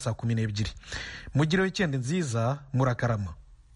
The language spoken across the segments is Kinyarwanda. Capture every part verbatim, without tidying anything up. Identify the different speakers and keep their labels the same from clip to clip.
Speaker 1: saa kumi n'ebyiri. Mugire weekend nziza, murakarama.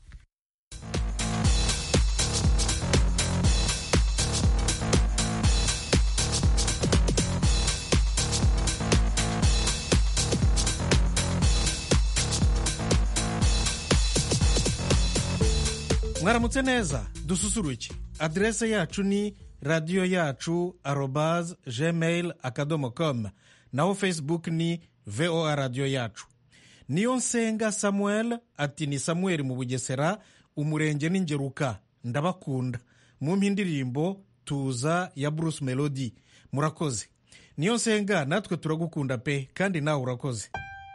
Speaker 1: Mwaramutse neza, dususuruke. Adrese yacu ni radio yacu arobase gmail akadomo com, naho Facebook ni V O A radio yacu. Niyonsenga Samuel ati ni Samuel mu Bugesera, umurenge n'Ingeruka, ndabakunda. Mu mpindirimbo tuza ya Bruce Melody. Murakoze. Niyonsenga, natwe turagukunda pe, kandi nawe urakoze.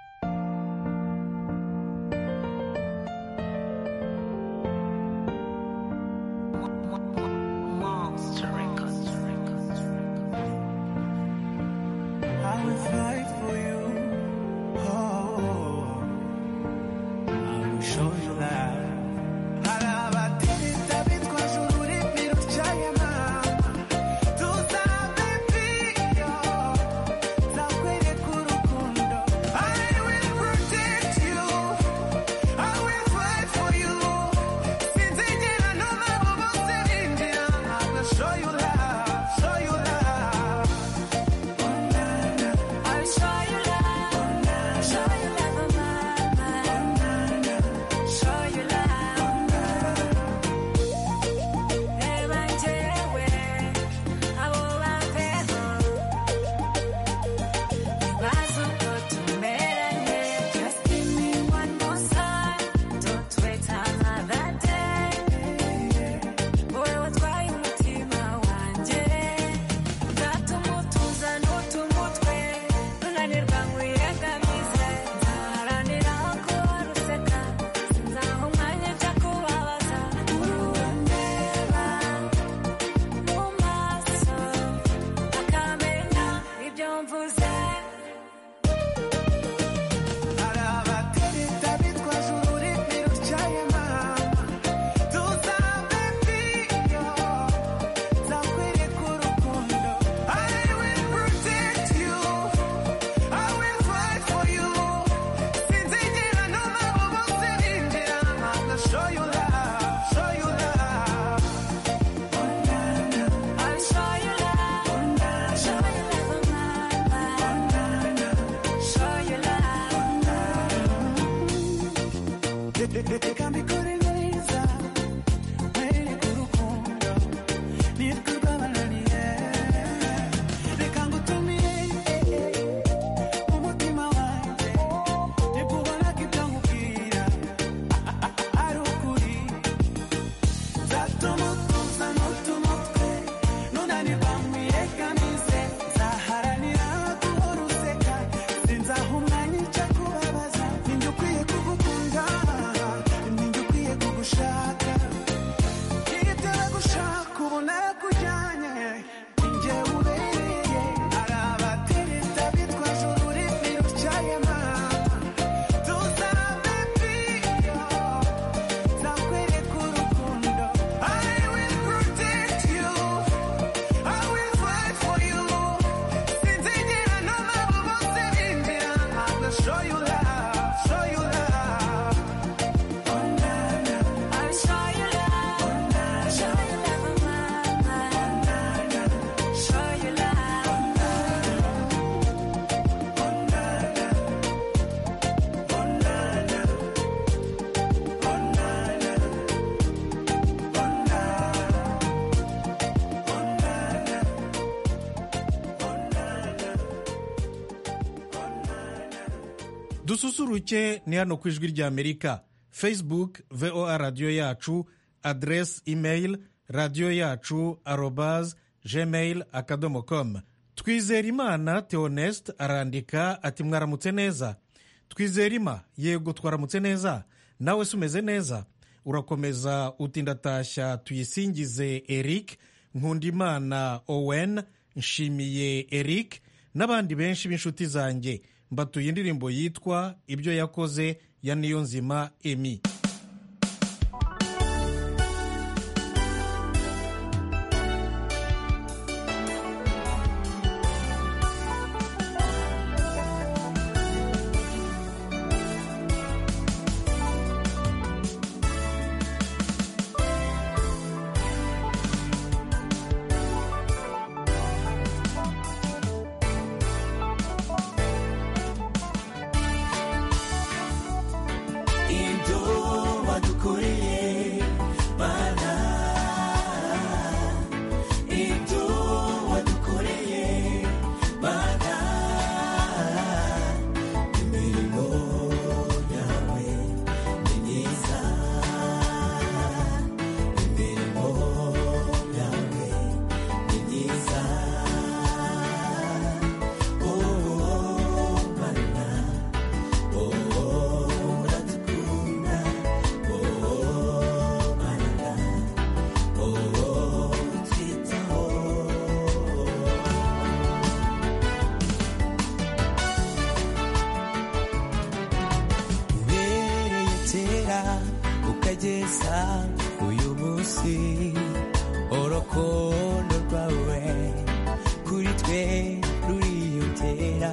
Speaker 1: Dususuruke ni hano ku ijwi rya Amerika. Facebook V O A radio yacu, address email radio yacu arobase gmail akadomo com. Twizerimana Theoneste arandika ati mwaramutse neza. Twizerima, yego twaramutse neza. Nawe sumeze neza. Urakomeza utindatashya tuyisingize Eric, Nkundimana Owen, Nshimiye Eric n'abandi benshi b'inshuti zanjye. Mbatuye indirimbo yitwa Ibyo yakoze ya Niyonzima Emi.
Speaker 2: ukageza uyu munsi urukundo rwawe kuri twe ruriyongera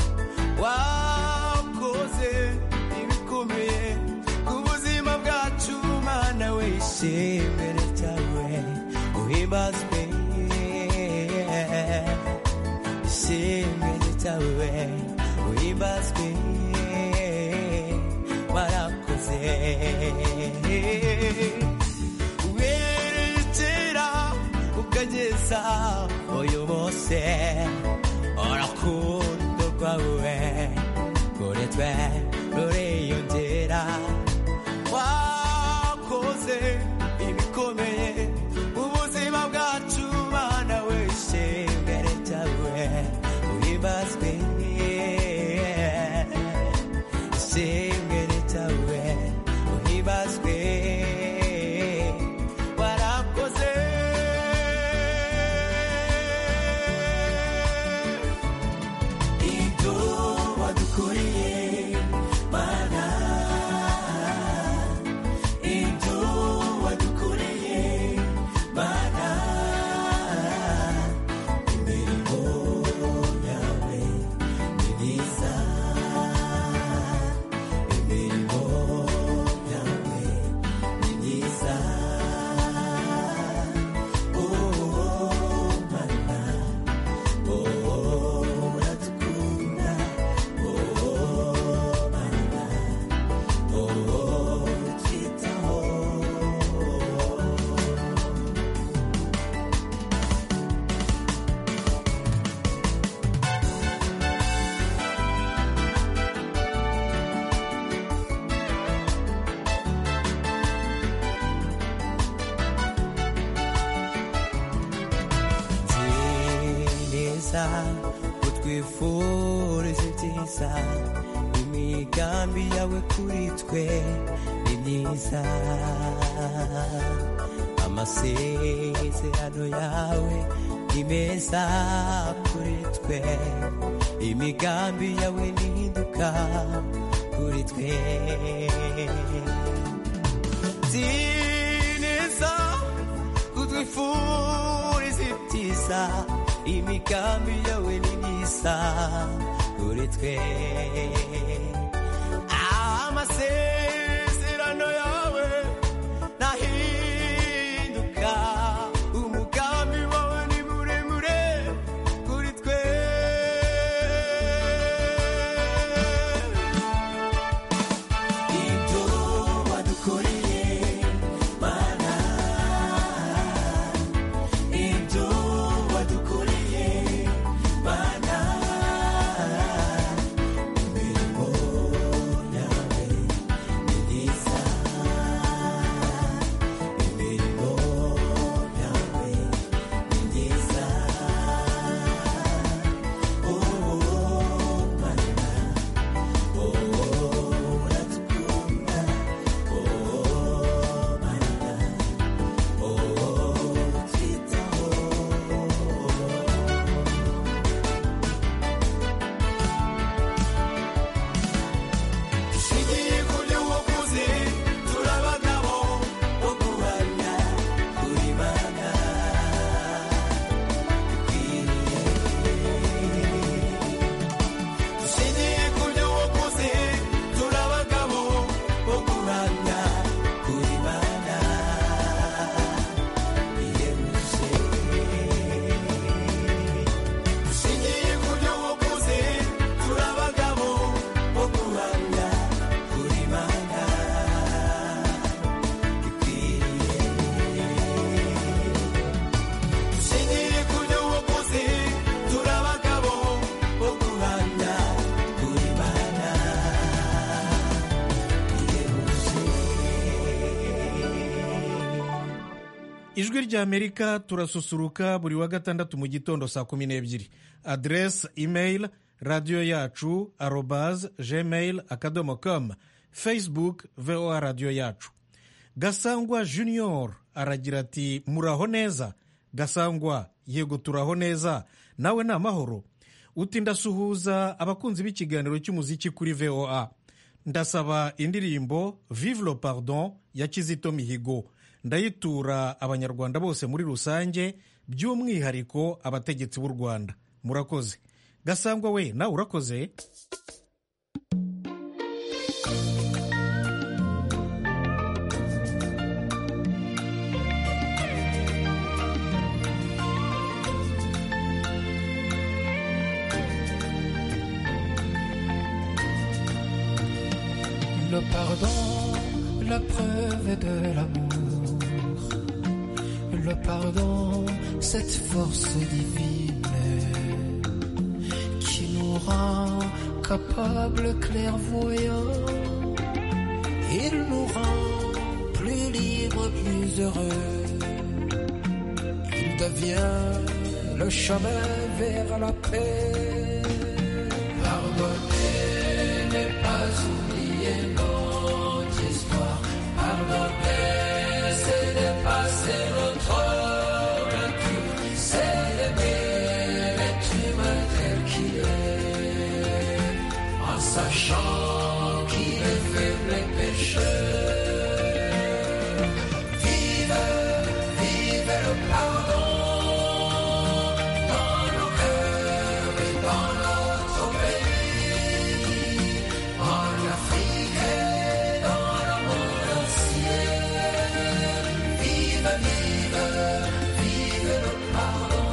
Speaker 2: wakoze ibikomeye ku buzima bwacu mana we ishimwe ryawe uhimbazwe ishimwe ryawe uhimbazwe warakoze werekera ukageza uyu munsi urukundo rwawe kuri twe ruriyongera wakoze ibikomeye ubuzima bwacu mana we ishimwe ryawe uhimbazwe ishimwe ryawe uhimbazwe warakoze ibyo wadukoreye mana ibyo wadukoreye mana imirimo yawe ni myiza imirimo yawe ni myiza oh mana oh uradukunda oh mana oh utwitaho neza utwifuriza ibyiza imigambi yawe kuri twe ni myiza amasezerano yawe ni meza kuri twe imigambi yawe nihinduka kuri twe neza utwifuriza ibyiza imigambi yawe ni myiza kuri twe amasezerano yawe nahinduka umugambi wawe ni muremure kuri twe ibyo wadukoreye mana ibyo wadukoreye mana imirimo yawe ni myiza imirimo yawe ni myiza oh mana oh uradukunda oh mana oh utwitaho dushingiye ku byo wakoze turabagabo bo guhamya kuri mana bikwiriye dushingiye ku byo wakoze turabagabo bo guhamya kuri mana bihebuje dushingiye ku byo wakoze turabagabo bo guhamya kuri mana bikwiriye dushingiye ku byo wakoze turabagabo bo guhamya kuri mana bihebuje
Speaker 1: ijwi ry'amerika turasusuruka buri wa gatandatu mu gitondo saa kumi n'ebyiri aderesi imeyili radiyo yacu arobaz gmail akadomo com facebook voa radiyo yacu gasangwa junior aragira ati muraho neza gasangwa yego turaho neza nawe ni amahoro uti ndasuhuza abakunzi b'ikiganiro cy'umuziki kuri voa ndasaba indirimbo vive le pardon ya Kizito Mihigo. Ndayitura abanyarwanda bose muri rusange, by'umwihariko abategetsi b'u Rwanda. Murakoze. Gasangwa we, nawe urakoze.
Speaker 3: Le pardon, la preuve de l'amour. Le pardon, cette force divine qui nous rend capables, clairvoyants. Il nous rend plus libres, plus heureux. Il devient le chemin vers la paix. Pardonner n'est pas oublier notre histoire. Pardonner, c'est dépasser notre nature. C'est aimer l'être humain tel qu'il est, en sachant qu'il est faible et pécheur. Vive, vive le pardon dans nos cœurs et dans notre pays, en Afrique et dans le monde entier. Vive, vive, vive le pardon.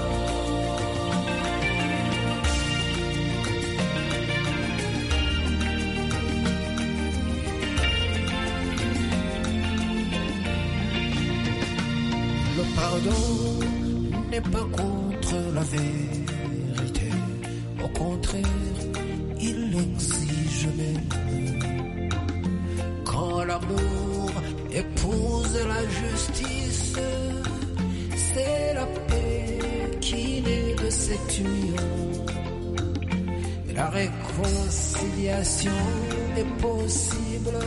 Speaker 3: Le pardon n'est pas contre la vérité. Au contraire, il l'exige même. Quand l'amour épouse la justice, c'est la paix qui naît de cette union. Et la réconciliation est possible.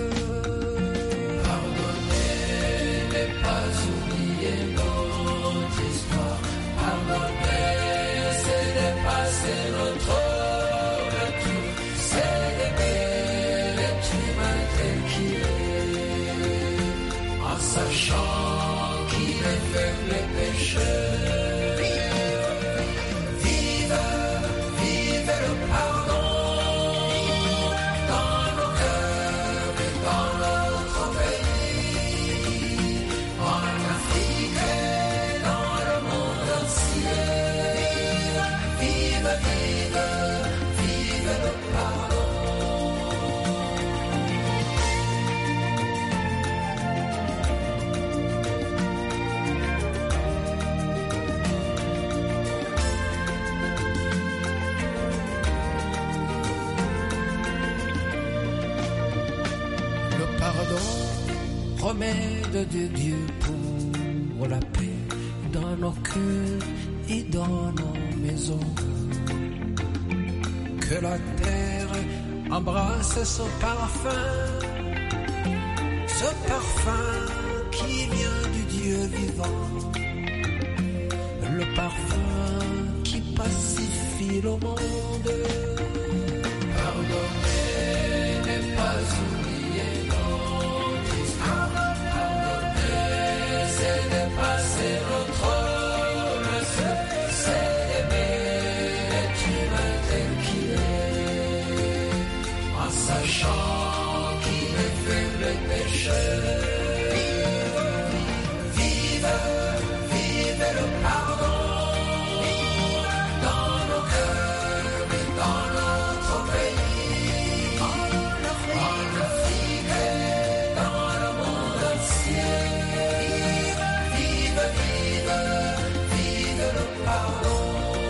Speaker 3: Pardonner n'est pas oublier notre histoire. Pardonner, c'est dépasser notre nature. C'est aimer l'être humain tel qu'il est, en sachant qu'il est faible et pécheur. Vive, vive le pardon dans nos cœurs et dans notre pays, en Afrique et dans le monde entier. Vive, vive, vive le pardon. Le pardon, remède de Dieu pour la paix dans nos cœurs et dans nos maisons. Que la terre embrasse son parfum, ce parfum qui vient du Dieu vivant, le parfum qui pacifie le monde. Pardonner n'est pas oublier notre histoire. Pardonner, c'est dépasser notre nation. C'est aimer l'être humain tel qu'il est, en sachant qu'il est faible et pécheur. Vive, vive le pardon dans nos cœurs et dans notre pays, en Afrique et dans le monde entier. Vive, vive, vive le pardon.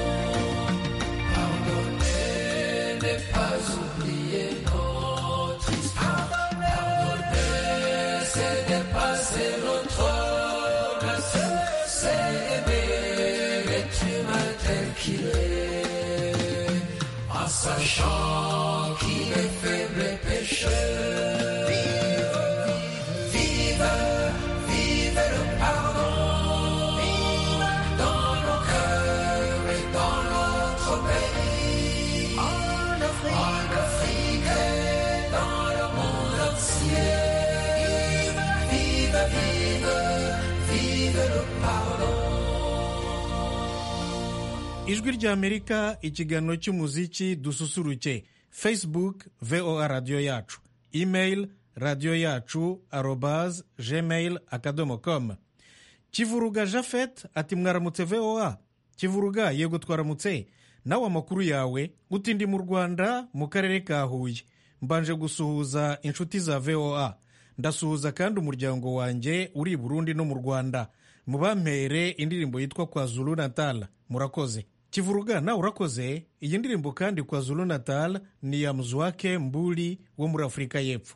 Speaker 3: Pardonner n'est pas oublier notre histoire. Pardonner, c'est dépasser notre nation. C'est aimer l'être humain tel qu'il est, en sachant qu'il est faible et pécheur. Vive, vive le pardon dans nos cœurs et dans notre pays, en Afrique et dans le monde. ciel. Vive, vive, vive le pardon.
Speaker 1: ijwi ry'amerika ikiganiro cy'umuziki dususuruke. Facebook voa radiyo yacu, email radiyo yacu arobaz gmail akadomo com. Kivuruga Jafet ati mwaramutse voa. Kivuruga yego twaramutse. Nawe amakuru yawe uti ndi mu Rwanda mu karere ka Huye. Mbanje gusuhuza inshuti za voa. Ndasuhuza kandi umuryango wanjye uri i Burundi no mu Rwanda. Mubampere indirimbo yitwa Kwa Zulu Natal. Murakoze. Kivuruga nawe urakoze. Iyi ndirimbo kandi Kwa Zulu Natal ni ya Mzwake Mbuli wo muri Afurika y'Epfo.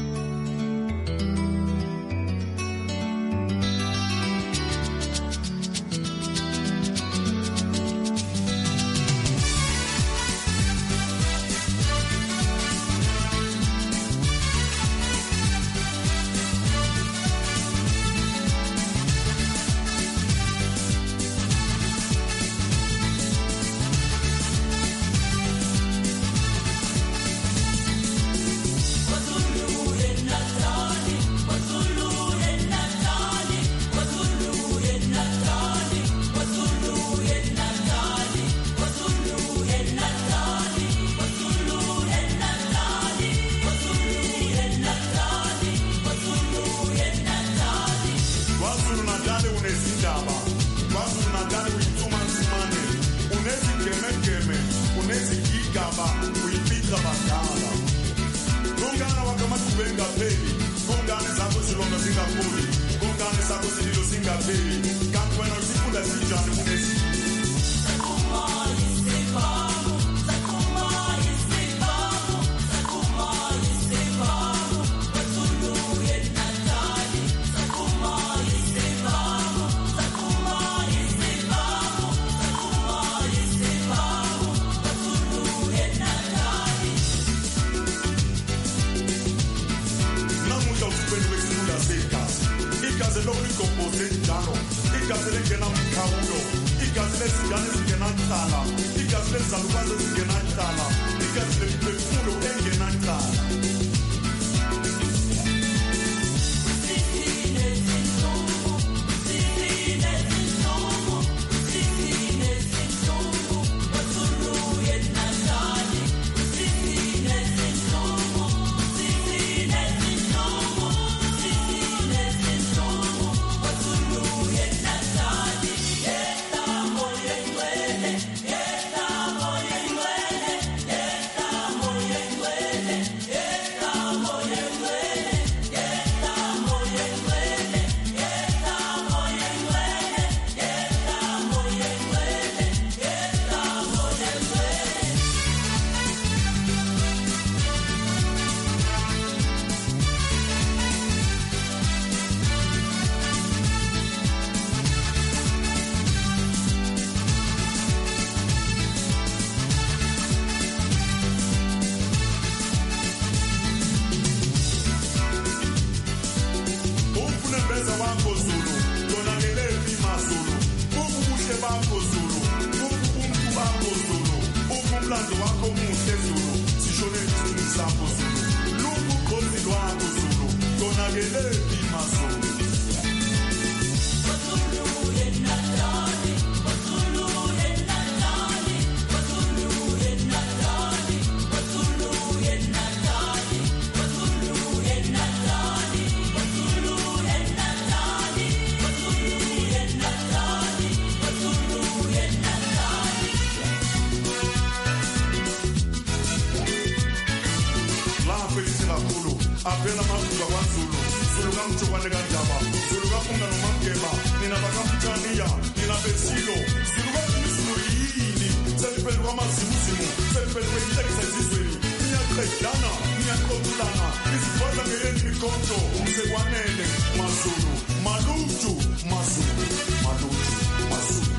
Speaker 4: Apela mafuga wa Zulu, Zulu kamchokwane kanjaba, Zulu kafunga nomangeba, nina bakamtania, nina besilo, Zulu kafunga yini, selipelu kwa mazimuzimu, selipelu kwa itekisa zizweli, niya kredana, niya kondulana, izibota ngeyeni mikonto, umsekwanele, Mazulu, Malutu, Mazulu, Malutu, Mazulu.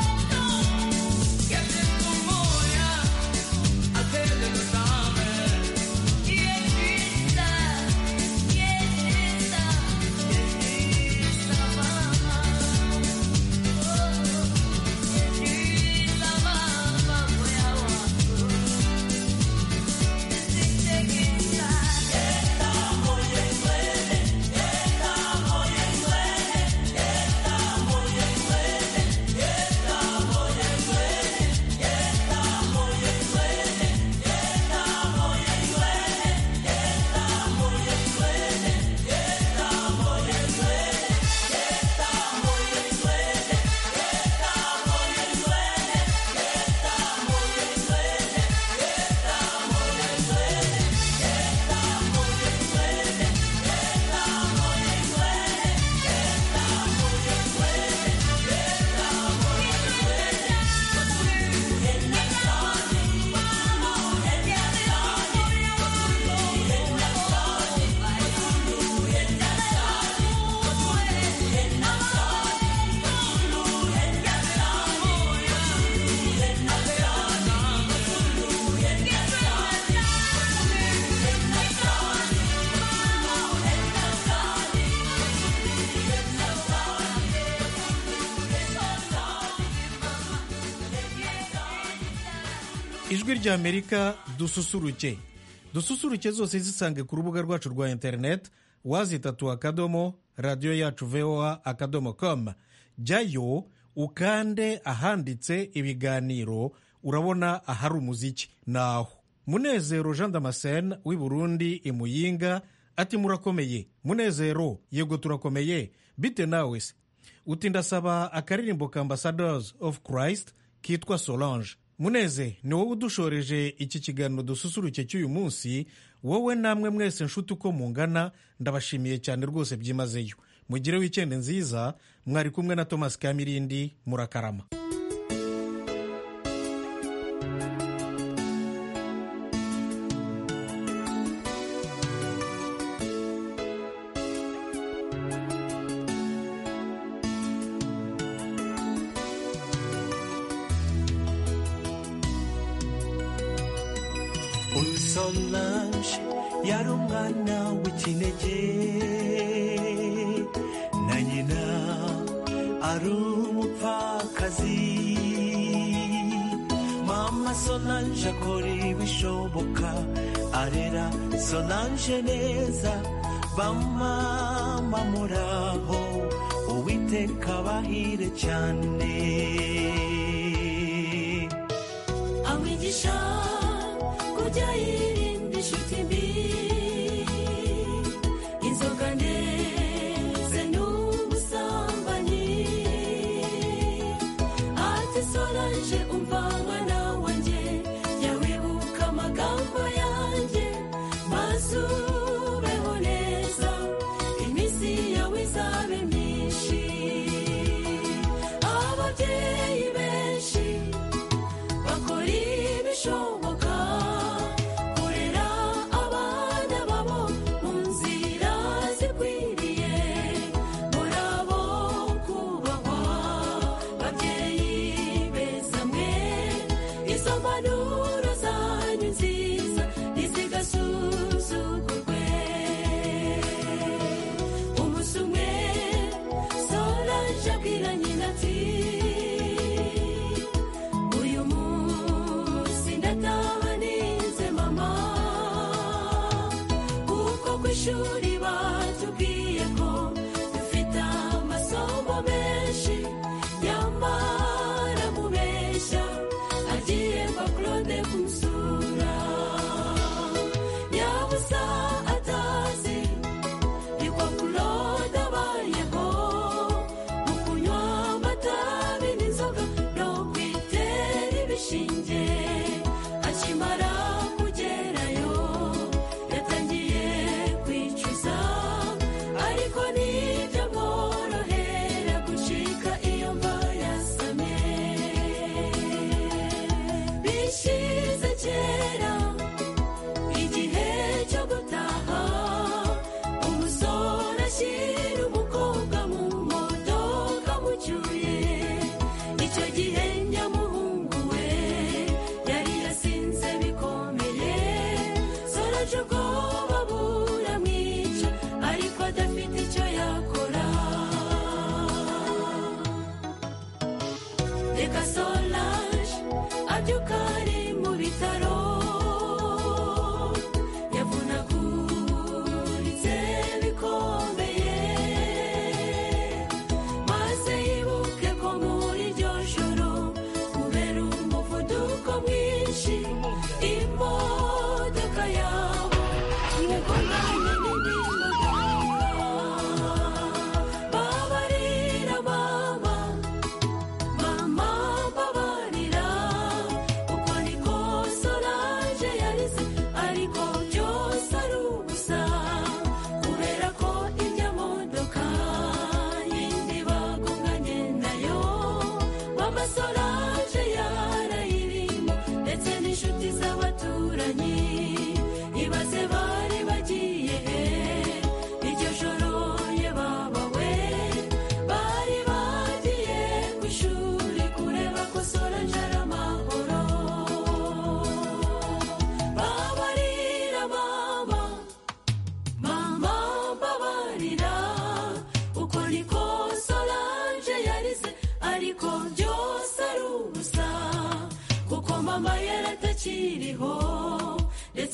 Speaker 3: Tell
Speaker 1: ijwi ry'amerika dususuruke dususuruke zose zisange ku rubuga rwacu rwa interineti wazitatu akadomo radiyo yacu voa akadomo com. jyayo ukande ahanditse ibiganiro urabona ahari umuziki naho. Munezero Jean Damascene w'i Burundi i Muyinga ati murakomeye. Munezero yego turakomeye bite nawe se? Uti ndasaba akaririmbo ka Ambassadors of Christ kitwa Solange. Muneze ni wowe udushoreje iki kiganiro dususuruke cy'uyu munsi. Wowe namwe mwese nshuti uko mungana ndabashimiye cyane rwose byimazeyo. Mugire weekend nziza. Mwari kumwe na Thomas Kamirindi. Murakarama.
Speaker 2: Solange yari umwana w'ikinege na nyina ari umupfakazi. Mama Solange akora ibishoboka arera Solange neza. Bamama muraho Uwiteka bahire cyane. Amwigisha kujya yirinda inshuti mbi, inzoga ndetse n'ubusambanyi. Ati Solange umva mwana wanjye, jya wibuka amagambo yanjye maze ubeho neza, iminsi yawe izabe myinshi. Ababyeyi benshi bakora ibishoboka ishuri batubwiye ko dufite amasomo menshi, nyamara mubeshya agiye kwa Claude kumusura. Yabusa atazi ni kwa Claude abayeho, mu kunywa amatabi n'inzoga no kwitera ibishinge. Akimara kugerayo yatangiye kwicuza, ariko ntibyamworohera gucika iyo mva yasamye. Bishize kera igihe cyo gutaha, umusore ashyira umukobwa mu modoka mucyuye. Icyo gihe nyamuhungu we yari yasinze bikomeye. Solange ubwoba buramwica, ariko adafite icyo yakora. Reka Solange abyuka ari mu bitaro, yavunaguritse bikomeye, maze yibuke ko muri iryo joro kubera umuvuduko mwinshi imodoka yabo yagonganye n'indi modoka. Babarira mama, mama babarira, uko niko Solange yarize, ariko byose ari ubusa kubera ko irya modoka yindi bagonganye nayo mama Solange yarayirimo, ndetse n'inshuti z'abaturanyi ibaze bari bagiye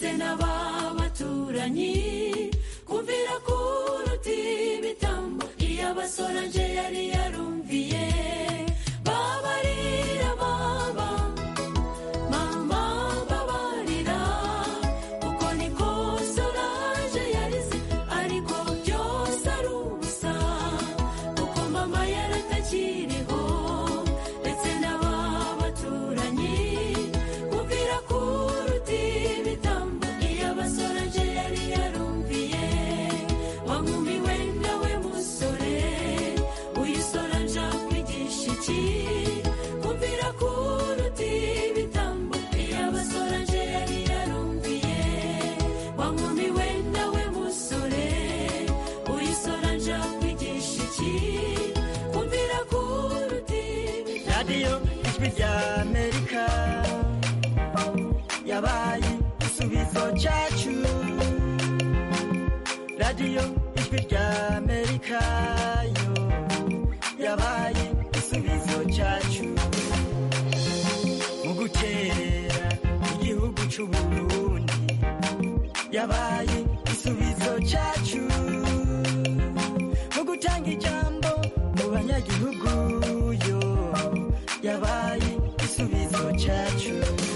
Speaker 5: ndetse n'ababaturanyi kumvira kuruta ibitambo iyo abasoranje yari yarumviye babarira baba mama babarira uko niko Solange yarize ariko byose ari ubusa kuko mama yaratakiriho ndetse n'ababaturanyi kumvira kuruta ibitambo iyo abasoranje yari yarumviye wankumiwe nawe musore uyu Solange akwigisha iki kumvira kuruta ibitambo iyo abasoranje yari yarumviye wankumiwe nawe musore uyu Solange akwigisha iki kumvira kuruta
Speaker 6: radiyo ijwi rya amerika yabaye igisubizo cyacu radiyo ijwi rya amerika yo yabaye igisubizo cyacu mu guterera igihugu cy'u Burundi yabaye igisubizo cyacu mu gutanga ijambo mu banyagihugu yo yabaye igisubizo cyacu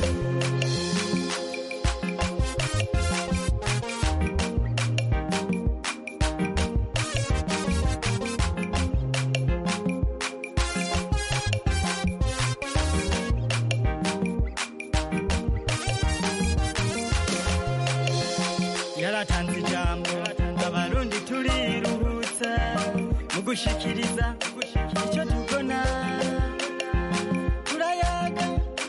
Speaker 6: yaratanze ijambo abarundi turiruhutsa mu gushikiriza icyo tubona turayaga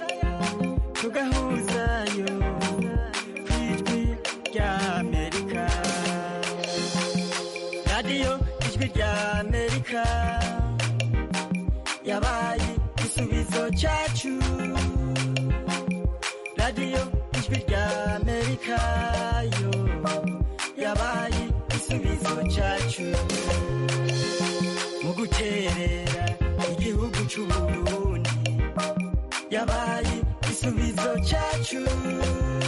Speaker 6: tugahuzayo ku ijwi rya amerika radiyo ijwi rya amerika yabaye igisubizo cyacu radiyo ijwi rya amerika yo yabaye igisubizo cyacu mu guterera igihugu cy'u Burundi yabaye igisubizo cyacu